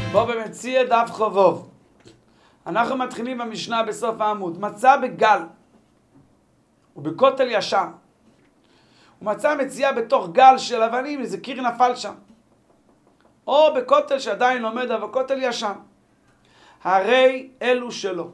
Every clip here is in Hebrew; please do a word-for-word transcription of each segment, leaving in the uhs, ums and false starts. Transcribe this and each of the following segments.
בוא במציע דף חובוב. אנחנו מתחילים במשנה בסוף העמוד. מצא בגל ובכותל ישן. הוא מצא מציאה בתוך גל של אבנים, איזה קיר נפל שם. או בכותל שעדיין עומד, אבל כותל ישן. הרי אלו שלו.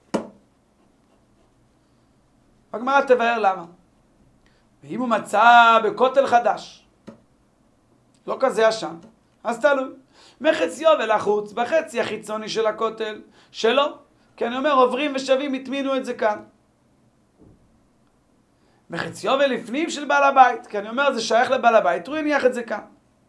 הגמרא תבאר למה. ואם הוא מצא בכותל חדש, לא כזה ישן, אז תלוי. מחציו ולחוץ, בחצי החיצוני של הכותל שלו. כי אני אומר, עוברים ושבים, התמינו את זה כאן. מחציו ולפנים של בעל הבית. כי אני אומר, זה שייך לבעל הבית, הוא יניח את זה כאן.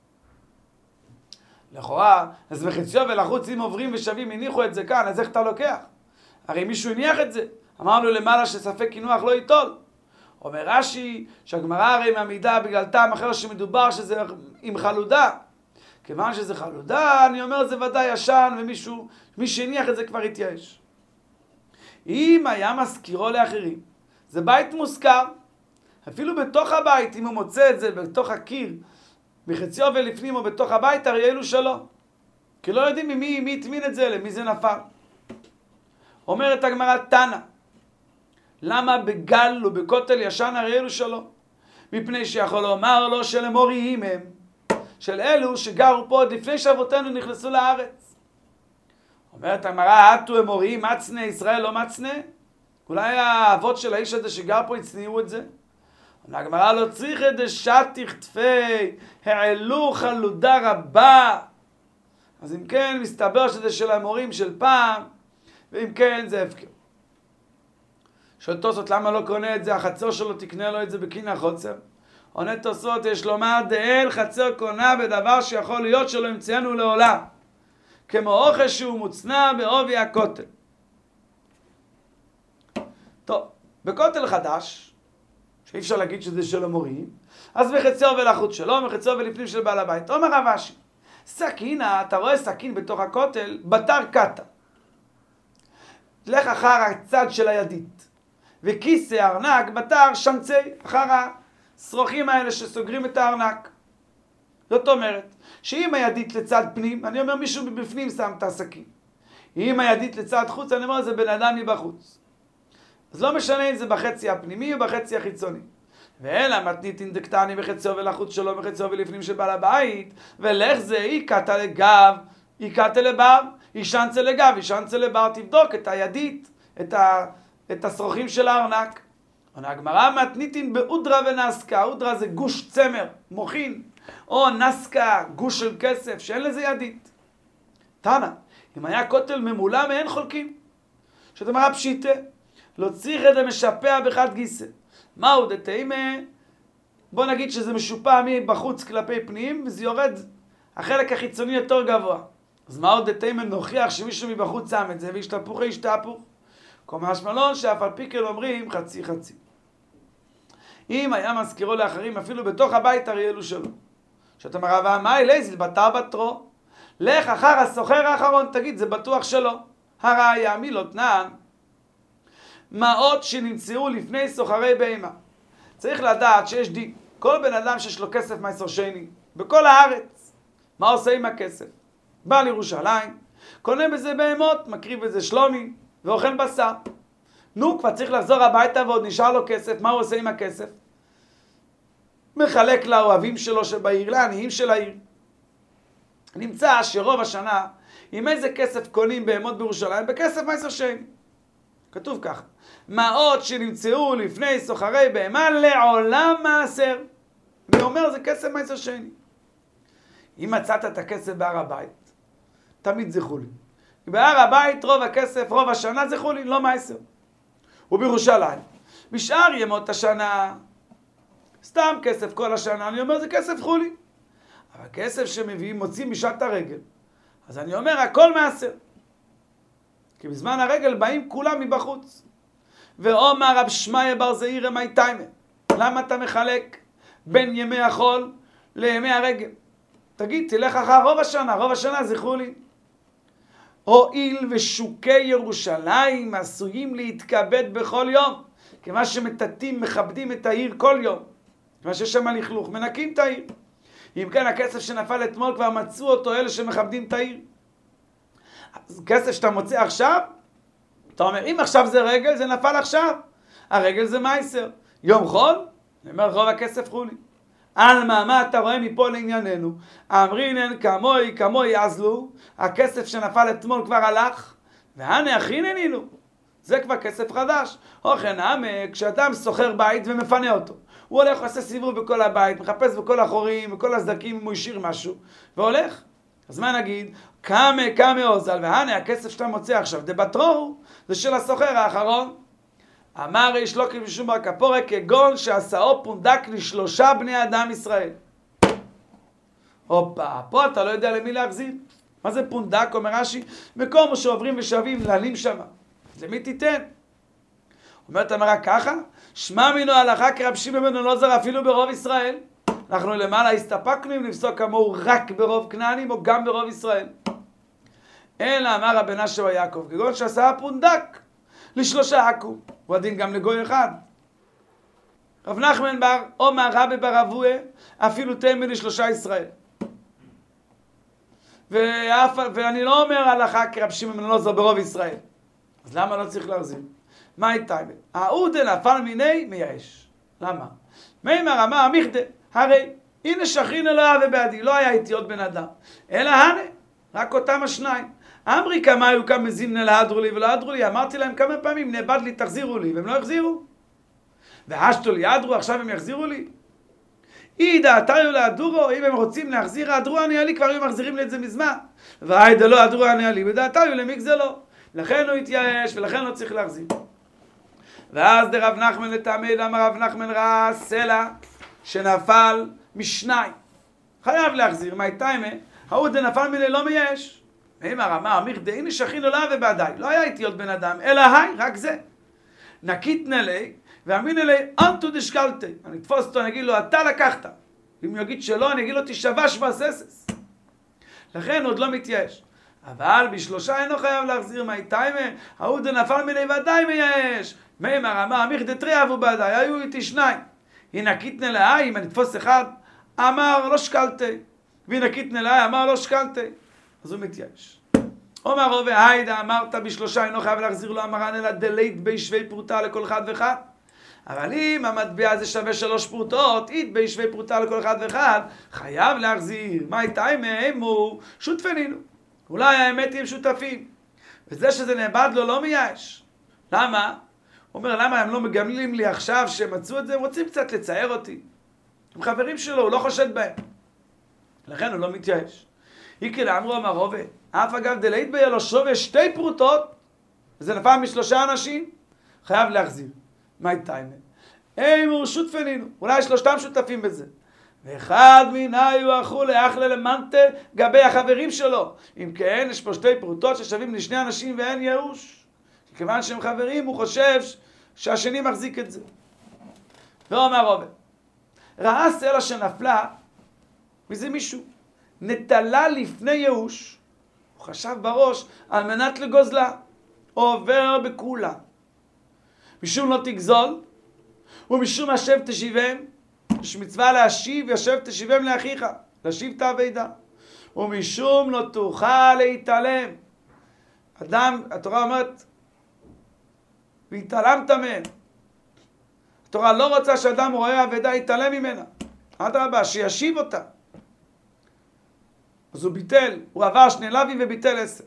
לכאורה, אז מחציו ולחוץ, אם עוברים ושבים, הניחו את זה כאן, אז איך אתה לוקח? הרי מישהו הניח את זה. אמרנו למעלה שספק קינוח לא ייטול. אומר רש"י, שהגמרא הרי מעמידה בגלל טעם אחר שמדובר שזה עם חלודה. כיוון שזה חלודה, אני אומר זה ודאי ישן, ומישהו, מי שהניח את זה כבר התייאש. אם היה מזכירו לאחרים, זה בית מוזכר, אפילו בתוך הבית, אם הוא מוצא את זה בתוך הקיר, בחציו ולפנים או בתוך הבית, הרי אלו שלו. כי לא יודעים ממי, מי התמין את זה, למי זה נפל. אומרת הגמרא תנא, למה בגל ובכותל ישן הרי אלו שלו? מפני שיכול לומר לו שלמוריים הם, של אלו שגרו פה עוד לפני שאבותינו נכנסו לארץ. אומרת הגמרא, אתו אמוריים מצנה, ישראל לא מצנה? אולי האבות של האיש הזה שגר פה הצניעו את זה? הגמרא לא צריך את זה שטיך תפי, העלו חלודה רבה. אז אם כן, מסתבר שזה של המורים של פעם, ואם כן, זה הפקר. שואל תוספות, למה לא קונה את זה? החצר שלו תקנה לו את זה בקין החוצר. עונה תוספות, יש לומר, דאל חצר קונה בדבר שיכול להיות שלא ימצאנו לעולם. כמו אוכל שהוא מוצנע בעובי הכותל. טוב, בכותל חדש, שאי אפשר להגיד שזה של המורים, אז בחציו ולחוץ שלו, בחציו ולפנים של בעל הבית. אומר רב אשי, סכינה, אתה רואה סכין בתוך הכותל, בתר קטה. לך אחר הצד של הידית. וכיסא הארנק בתר שמצי, אחר השרוכים האלה שסוגרים את הארנק. זאת אומרת, שאם הידית לצד פנים, אני אומר מישהו מבפנים שם את הסכין. אם הידית לצד חוץ, אני אומר זה בן אדם מבחוץ. אז לא משנה אם זה בחצי הפנימי או בחצי החיצוני. ואלא מתניתין דקטני בחציו ולחוץ שלו, בחציו ולפנים של בעל הבית, ולך זה איקתה לגב, איקתה לבר, אישנצה לגב, אישנצה לבר, תבדוק את הידית, את, ה, את השרוכים של הארנק. הגמרא מתניתין באודרה ונסקה, אודרה זה גוש צמר, מוכין, או נסקה, גוש של כסף, שאין לזה ידית. תנא, אם היה כותל ממולא מאין חולקים, שאת אמרה פשיטה, לא צריך את המשפע בחד גיסא. מהו דתימה? בוא נגיד שזה משופע מבחוץ כלפי פנים, וזה יורד החלק החיצוני יותר גבוה. אז מהו דתימה? נוכיח שמישהו מבחוץ שם את זה, וישתפוך ישתפוך. כמו משמעון שאף על פי כן אומרים חצי חצי. אם היה מזכירו לאחרים, אפילו בתוך הבית הרי אלו שלו. שאתה מראה, מה אלי? זה בתר בתרו. לך אחר הסוחר האחרון, תגיד, זה בטוח שלו. הראיה, מי לא תנען? מעות שנמצאו לפני סוחרי בהמה. צריך לדעת שיש דין. כל בן אדם שיש לו כסף מעשר שני, בכל הארץ, מה עושה עם הכסף? בא לירושלים, קונה בזה בהמות, מקריב בזה שלומי, ואוכל בשר. נו, כבר צריך לחזור הביתה ועוד נשאר לו כסף, מה הוא עושה עם הכסף? מחלק לאוהבים שלו שבעיר, לעניים של העיר. נמצא שרוב השנה, עם איזה כסף קונים בהמות בירושלים? בכסף מעשר שני. כתוב ככה, מעות שנמצאו לפני סוחרי בהמה לעולם מעשר. אני אומר, זה כסף מעשר שני. אם מצאת את הכסף בהר הבית, תמיד זכו לי. בהר הבית רוב הכסף, רוב השנה זכו לי, לא מעשר. ובירושלים, בשאר ימות השנה, סתם כסף כל השנה, אני אומר, זה כסף חולי. אבל כסף שמביאים, מוצאים בשעת הרגל. אז אני אומר, הכל מעשר. כי בזמן הרגל באים כולם מבחוץ. ואומר רב שמעיה בר זעירא מאי תימא, למה אתה מחלק בין ימי החול לימי הרגל? תגיד, תלך אחר רוב השנה, רוב השנה זכרו לי. הואיל ושוקי ירושלים עשויים להתכבד בכל יום, כמה שמטאטאים, מכבדים את העיר כל יום, כמה שיש שם לכלוך, מנקים את העיר. אם כן, הכסף שנפל אתמול כבר מצאו אותו אלה שמכבדים את העיר. כסף שאתה מוצא עכשיו, אתה אומר, אם עכשיו זה רגל, זה נפל עכשיו. הרגל זה מייסר. יום חול, אני אומר, רוב הכסף חולי. על מה, מה אתה רואה מפה לענייננו? אמרינן כמוי, כמוי יעזלו, הכסף שנפל אתמול כבר הלך, והנה הכיננינו. זה כבר כסף חדש. אוכן עמק, כשאדם סוחר בית ומפנה אותו, הוא הולך ועושה סיבוב בכל הבית, מחפש בכל החורים, בכל הסדקים, אם הוא השאיר משהו, והולך. אז מה נגיד? כמה, כמה עוזל, והנה הכסף שאתה מוצא עכשיו, דבטרו, זה של הסוחר האחרון. אמר איש לא כבשום בר כפורה, כגון שעשאו פונדק לשלושה בני אדם ישראל. הופה, פה אתה לא יודע למי להחזיר. מה זה פונדק? אומר רש"י, מקום שעוברים ושבים לעלים שם. למי תיתן? אומרת אמרה ככה, שמע מינו הלכה כרב שמעון בן אלעזר אפילו ברוב ישראל. אנחנו למעלה הסתפקנו אם לפסוק כמוהו רק ברוב כנענים או גם ברוב ישראל. אלא אמר רבי מנשה בר יעקב, כגון שעשה פונדק לשלושה עכו, הוא הדין גם לגוי אחד. רב נחמן בר עומר רבי בר אבוה אפילו תמי לשלושה ישראל. ואף, ואני לא אומר הלכה כרב שמעון בן אלעזר ברוב ישראל. אז למה לא צריך להחזיר? מה הייתה? העודה נפל מיני מייאש. למה? מימר אמר מיכדה, הרי הנה שכין אלוהיו ובעדי, לא היה איתי עוד בן אדם. אלא הנה, רק אותם השניים. אמרי כמה היו כמה זימנה להדרו לי ולא הדרו לי, אמרתי להם כמה פעמים, נאבד לי, תחזירו לי, והם לא החזירו. והשתו לי הדרו, עכשיו הם יחזירו לי. אי דעתיו להדורו, אם הם רוצים להחזיר, הדרו עניה לי, כבר היו מחזירים לי את זה מזמן. והיידה לא הדרו עניה לי, ודעתיו למיק זה לא. לכן הוא התייאש, ולכן לא צריך להחזיר. ואז דרב נחמן לתעמד, אמר רב נחמן ראה סלע שנפל משניים. חייב להחזיר, מה הייתה אימה? ההוא דנפל מיני לא מייאש. אמר אמר, אמיר דהיני שכין עולה ובעדיי. לא היה איתי עוד בן אדם, אלא היי, רק זה. נקית נלי, ואמין אלי, אנטו דשקלתי. אני אתפוס אותו, אני אגיד לו, אתה לקחת. אם הוא יגיד שלא, אני אגיד לו, תשבע שבע ססס. לכן עוד לא מתייאש. אבל בשלושה אינו חייב להחזיר, מה הייתה אימה? ההוא דנפל מיני ודאי מייאש. אמר אמר, אמיר דתרי אבו בעדיי, היו איתי שניים. ינקית נלאי, אם אני אתפוס אחד, אמר לא שקלתי. וינקית נלאי, אמר לא שקלתי. אז הוא מתייאש. אומר רובה, היידה, אמרת בשלושה אינו חייב להחזיר לו, אמרן אלא דלית בי שווה פרוטה לכל אחד ואחד. אבל אם המטבע הזה שווה שלוש פרוטות, אית בי שווה פרוטה לכל אחד ואחד, חייב להחזיר. מה הייתה הם הוא שותפנינו. אולי האמת הם שותפים. וזה שזה נאבד לו לא מייאש. למה? הוא אומר, למה הם לא מגמלים לי עכשיו שמצאו את זה? הם רוצים קצת לצייר אותי. הם חברים שלו, הוא לא חושד בהם. לכן הוא לא מתייאש. איקרא אמרו אמר רובה, אף אגב דלית ביה לו שווה שתי פרוטות, וזה נפל משלושה אנשים, חייב להחזיר. מה הייתה אימה? אימו שותפנינו, אולי שלושתם שותפים בזה. ואחד מיניו אחו לאחלה למנטה גבי החברים שלו. אם כן, יש פה שתי פרוטות ששווים לשני אנשים ואין ייאוש. כיוון שהם חברים, הוא חושב שהשני מחזיק את זה. ואומר רובה, ראה סלע שנפלה, וזה מישהו. נטלה לפני ייאוש, הוא חשב בראש על מנת לגוזלה, עובר בכולה. משום לא תגזול, ומשום השב תשיבם, יש מצווה להשיב, ישב תשיבם לאחיך, להשיב את האבידה. ומשום לא תוכל להתעלם. אדם, התורה אומרת, והתעלמת מהם. התורה לא רוצה שאדם רואה אבידה, יתעלם ממנה. אדרבה, שישיב אותה. אז הוא ביטל, הוא עבר שני לוי וביטל עשר.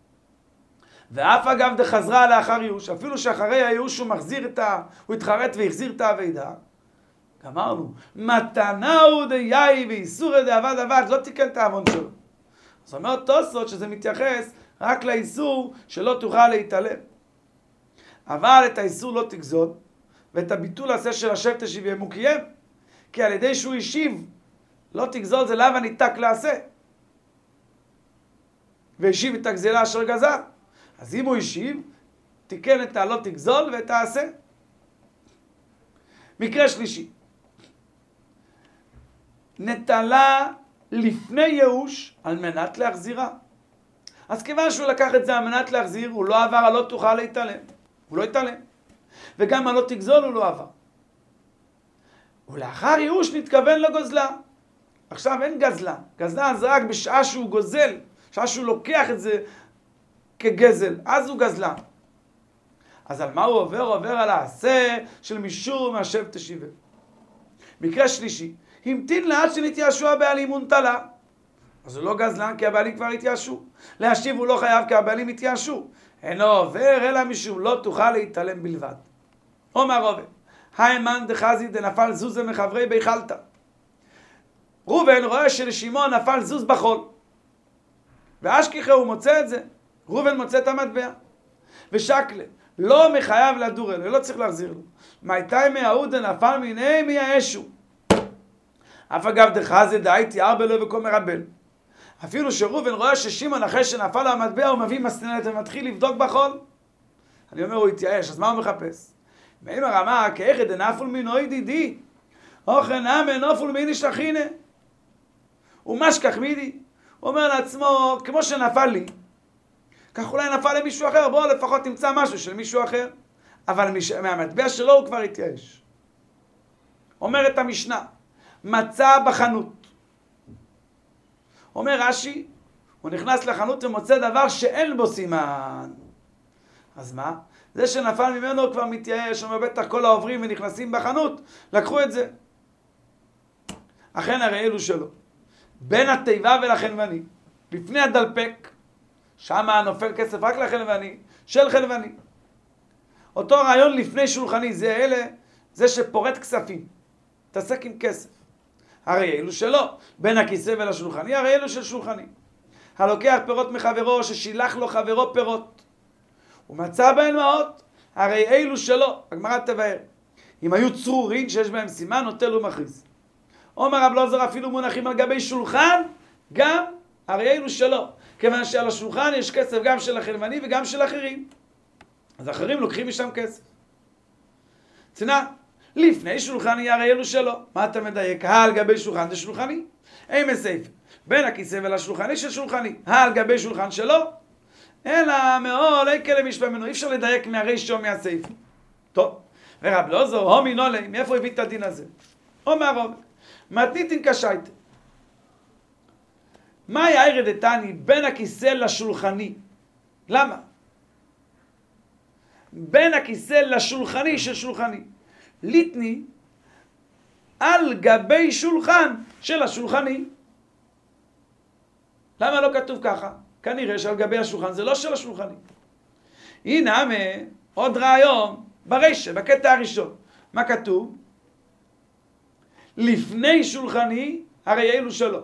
ואף אגב דחזרה לאחר ייאוש, אפילו שאחרי הייאוש הוא מחזיר את ה... הוא התחרט והחזיר את האבידה. אמרנו, מתנאו דיי ואיסורא דאבד אבד, לא תיקן את העוון שלו. אז אומר תוספות שזה מתייחס רק לאיסור שלא תוכל להתעלם. אבל את האיסור לא תגזול, ואת הביטול הזה של השב תשיבם הוא קיים. כי על ידי שהוא השיב, לא תגזול זה לאו הניתק לעשה. והשיב את הגזלה אשר גזל. אז אם הוא השיב, תיקן את הלא תגזול ואת העשה. מקרה שלישי. נטלה לפני ייאוש על מנת להחזירה. אז כיוון שהוא לקח את זה על מנת להחזיר, הוא לא עבר על לא תוכל להתעלם. הוא לא התעלם. וגם על לא תגזול הוא לא עבר. ולאחר ייאוש נתכוון לגוזלה. עכשיו אין גזלה. גזלה זה רק בשעה שהוא גוזל. בשעה שהוא לוקח את זה כגזל, אז הוא גזלן. אז על מה הוא עובר? עובר על העשה של משום השב תשיבה. מקרה שלישי, המתין לעד שנתייאשו הבעלים ונטלה. אז הוא לא גזלן כי הבעלים כבר התייאשו. להשיב הוא לא חייב כי הבעלים התייאשו. אינו עובר אלא משום לא תוכל להתעלם בלבד. אומר רובה, האמן דחזי דנפל זוזה מחברי ביכלתא. ראובן רואה שלשמעון נפל זוז בחול. ואשכחה הוא מוצא את זה. ראובן מוצא את המטבע. ושקלה, לא מחייב לדור אלו, לא צריך להחזיר לו. מייתי מההוא דנפל מיני מייאשו. אף אגב דחזי דהייתי ארבע לו וכה מרבל. אפילו שראובן רואה ששמעון אחרי שנפל לו המטבע הוא מביא מסננת ומתחיל לבדוק בחול. אני אומר הוא התייאש, אז מה הוא מחפש? ואם הרמה כאיכא דנפול מינו ידידי, אוכן אמן נפול מיני שכינה. ומשכח מידי, הוא אומר לעצמו, כמו שנפל לי, כך אולי נפל למישהו אחר, בואו לפחות תמצא משהו של מישהו אחר. אבל מש... מהמטבע שלו הוא כבר התייאש. אומרת המשנה, מצא בחנות. אומר רש"י, הוא נכנס לחנות ומוצא דבר שאין בו סימן. אז מה? זה שנפל ממנו הוא כבר מתייאש, אומר בטח כל העוברים ונכנסים בחנות, לקחו את זה. אכן הרי אלו שלו. בין התיבה ולחלבני, לפני הדלפק, שם נופל כסף רק לחלבני, של חלבני. אותו רעיון לפני שולחני, זה אלה, זה שפורט כספים, תעסק עם כסף. הרי אלו שלו, בין הכיסא ולשולחני, הרי אלו של שולחני. הלוקח פירות מחברו, ששילח לו חברו פירות. הוא מצא בהם מעות, הרי אלו שלו, הגמרא תבאר. אם היו צרורים שיש בהם סימן, נוטל ומכריז. אומר רב אלעזר אפילו מונחים על גבי שולחן, גם הרי אלו שלו. כיוון שעל השולחן יש כסף גם של החלבני וגם של אחרים. אז אחרים לוקחים משם כסף. צנע, לפני שולחני הרי אלו שלו. מה אתה מדייק? על גבי שולחן זה שולחני. אי מסייף. בין הכיסא ולשולחני של שולחני. על גבי שולחן שלו. אלא מאול, אי כלם יש ממנו. אי אפשר לדייק מהרישא או מהסייף. טוב. ורב אלעזר, הומי נולי, מאיפה הביא את הדין הזה? אומר רב, מתניתין קשייתא. מה יאירא דתני בין הכיסא לשולחני? למה? בין הכיסא לשולחני של שולחני. ליטני על גבי שולחן של השולחני. למה לא כתוב ככה? כנראה שעל גבי השולחן זה לא של השולחני. הנה עוד רעיון ברישא, בקטע הראשון. מה כתוב? לפני שולחני הרי אלו שלו.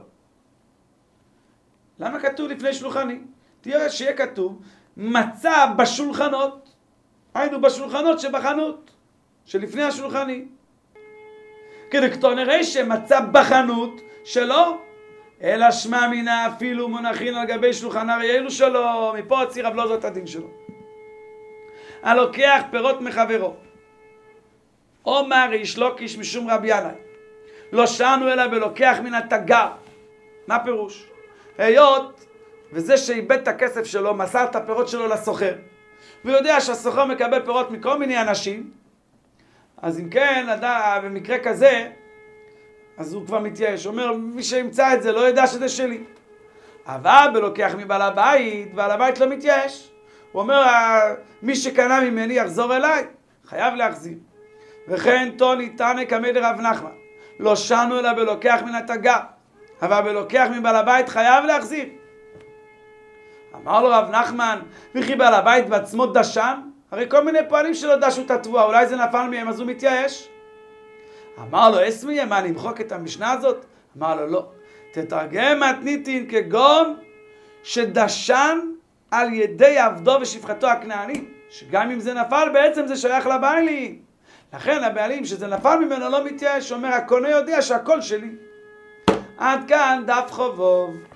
למה כתוב לפני שולחני? תראה שיהיה כתוב מצא בשולחנות, היינו בשולחנות שבחנות, שלפני השולחני. כדכתוב נראה שמצא בחנות שלו, אלא שמע מינה אפילו מונחין על גבי שולחן הרי אלו שלו. מפה הוציא רב אלעזר את הדין שלו. הלוקח פירות מחברו. אומר איש לוקיש משום רבי ינאי. לא שענו אלא ולוקח מן התגר. מה פירוש? היות וזה שאיבד את הכסף שלו, מסר את הפירות שלו לסוחר, ויודע שהסוחר מקבל פירות מכל מיני אנשים, אז אם כן, במקרה כזה, אז הוא כבר מתייאש. אומר, מי שימצא את זה לא ידע שזה שלי. אבל בלוקח מבעל הבית, בעל הבית לא מתייאש. הוא אומר, מי שקנה ממני יחזור אליי, חייב להחזיר. וכן תוני תנא קמי דרב נחמן. לא שענו אלא בלוקח מן התגר, אבל בלוקח מבעל הבית חייב להחזיר. אמר לו רב נחמן, וכי בעל הבית בעצמו דשן? הרי כל מיני פועלים שלו דשו את התבואה, אולי זה נפל מהם אז הוא מתייאש. אמר לו, אסמי, מה נמחוק את המשנה הזאת? אמר לו, לא. תתרגם מתניתין כגון שדשן על ידי עבדו ושפחתו הכנעני, שגם אם זה נפל בעצם זה שייך לבעלים. לכן הבעלים שזה נפל ממנו לא מתייאש, אומר הקונה יודע שהכל שלי. עד כאן דף חובוב.